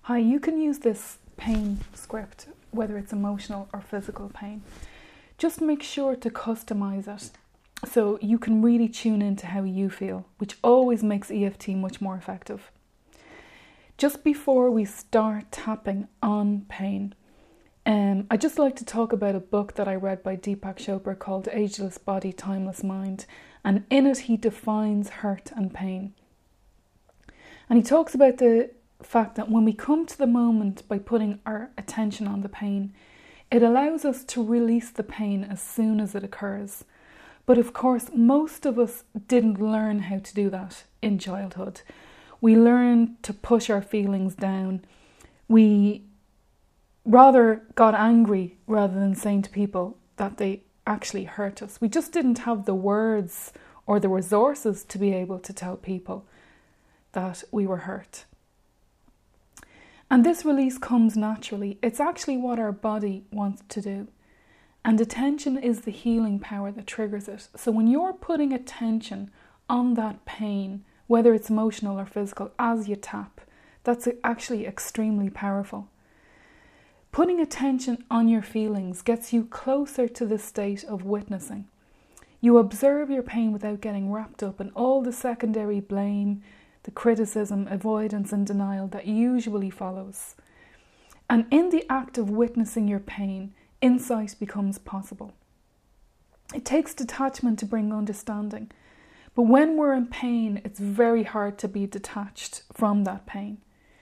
Hi, you can use this pain script, whether it's emotional or physical pain. Just make sure to customize it so you can really tune into how you feel, which always makes EFT much more effective. Just before we start tapping on pain, I'd just like to talk about a book that I read by Deepak Chopra called Ageless Body, Timeless Mind. And in it, he defines hurt and pain. And he talks about the fact that when we come to the moment by putting our attention on the pain, it allows us to release the pain as soon as it occurs. But of course, most of us didn't learn how to do that in childhood. We learned to push our feelings down. We rather got angry rather than saying to people that they actually hurt us. We just didn't have the words or the resources to be able to tell people that we were hurt. And this release comes naturally. It's actually what our body wants to do. And attention is the healing power that triggers it. So when you're putting attention on that pain, whether it's emotional or physical, as you tap, that's actually extremely powerful. Putting attention on your feelings gets you closer to the state of witnessing. You observe your pain without getting wrapped up in all the secondary blame, the criticism, avoidance and denial that usually follows. And in the act of witnessing your pain, insight becomes possible. It takes detachment to bring understanding. But when we're in pain, it's very hard to be detached from that pain.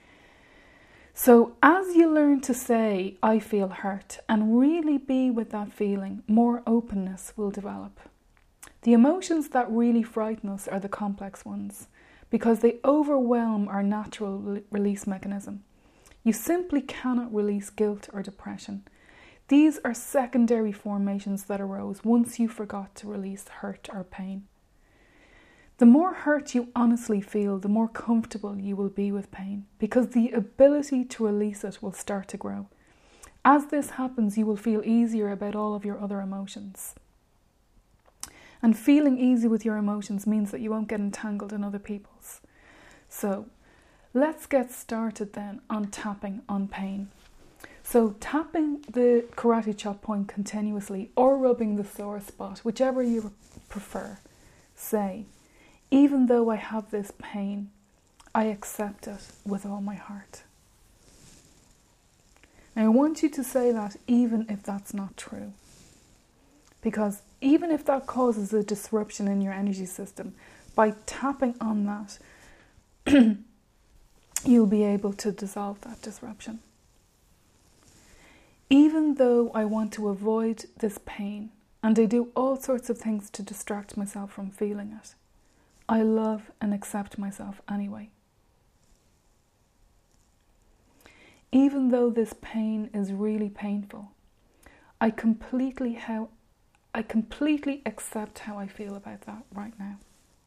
So as you learn to say, I feel hurt, and really be with that feeling, more openness will develop. The emotions that really frighten us are the complex ones, because they overwhelm our natural release mechanism. You simply cannot release guilt or depression. These are secondary formations that arose once you forgot to release hurt or pain. The more hurt you honestly feel, the more comfortable you will be with pain, because the ability to release it will start to grow. As this happens, you will feel easier about all of your other emotions. And feeling easy with your emotions means that you won't get entangled in other people's. So let's get started then on tapping on pain. So tapping the karate chop point continuously or rubbing the sore spot, whichever you prefer, say, even though I have this pain, I accept it with all my heart. Now I want you to say that even if that's not true. Because even if that causes a disruption in your energy system, by tapping on that, you'll be able to dissolve that disruption. Even though I want to avoid this pain, and I do all sorts of things to distract myself from feeling it, I love and accept myself anyway. Even though this pain is really painful, I completely accept how I feel about that right now.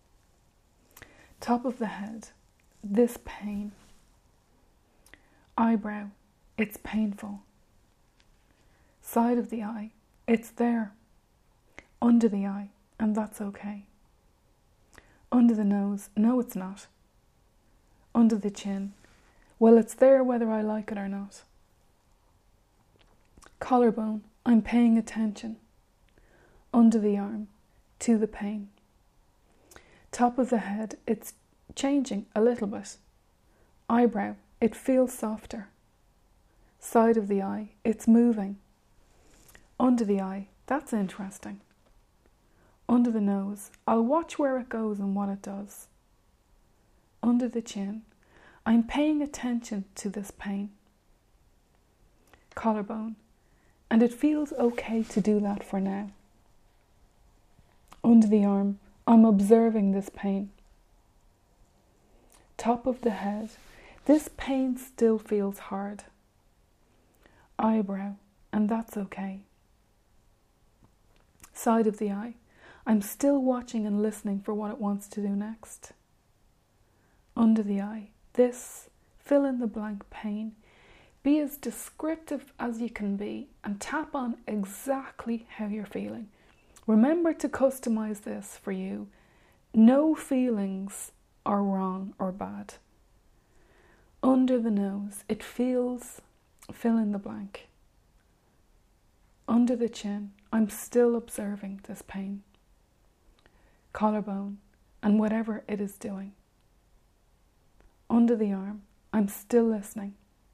Top of the head, this pain. Eyebrow, it's painful. Side of the eye, it's there. Under the eye, and that's okay. Under the nose, no it's not. Under the chin, well it's there whether I like it or not. Collarbone, I'm paying attention. Under the arm, to the pain. Top of the head, it's changing a little bit. Eyebrow, it feels softer. Side of the eye, it's moving. Under the eye, that's interesting. Under the nose, I'll watch where it goes and what it does. Under the chin, I'm paying attention to this pain. Collarbone, and it feels okay to do that for now. Under the arm, I'm observing this pain. Top of the head, this pain still feels hard. Eyebrow, and that's okay. Side of the eye, I'm still watching and listening for what it wants to do next. Under the eye, this fill in the blank pain. Be as descriptive as you can be and tap on exactly how you're feeling. Remember to customize this for you. No feelings are wrong or bad. Under the nose, it feels, fill in the blank. Under the chin, I'm still observing this pain. Collarbone, and whatever it is doing. Under the arm, I'm still listening.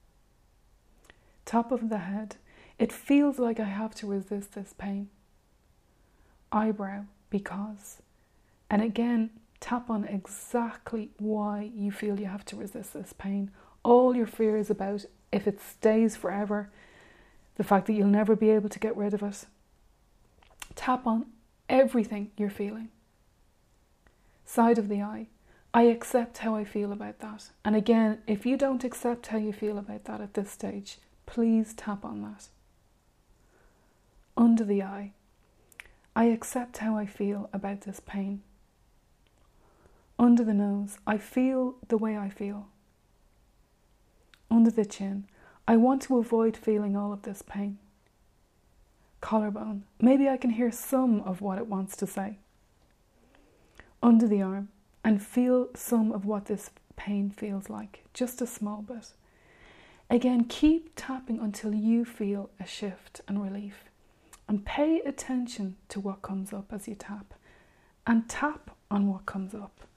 Top of the head, it feels like I have to resist this pain. Eyebrow, because. And again, tap on exactly why you feel you have to resist this pain. All your fears about if it stays forever, the fact that you'll never be able to get rid of it. Tap on everything you're feeling. Side of the eye, I accept how I feel about that. And again, if you don't accept how you feel about that at this stage, please tap on that. Under the eye, I accept how I feel about this pain. Under the nose, I feel the way I feel. Under the chin, I want to avoid feeling all of this pain. Collarbone, maybe I can hear some of what it wants to say. Under the arm, and feel some of what this pain feels like, just a small bit. Again, keep tapping until you feel a shift and relief. And pay attention to what comes up as you tap. And tap on what comes up.